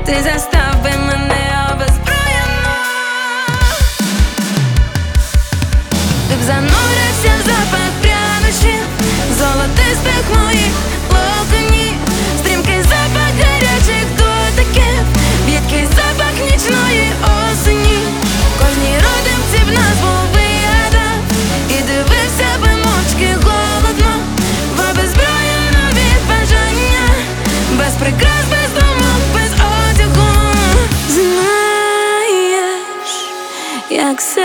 Ти застав би мене обезброєно. Ти б занурився в запах прянощів, золотистих моїх локонів, стрімкий запах гарячих дотиків, їдкий запах нічної осені. Кожній родимці б назву вигадав і дивився би мовчки голодно, в обезброєно від бажання, без прикрас, без думок, без одягу. Знаєш, як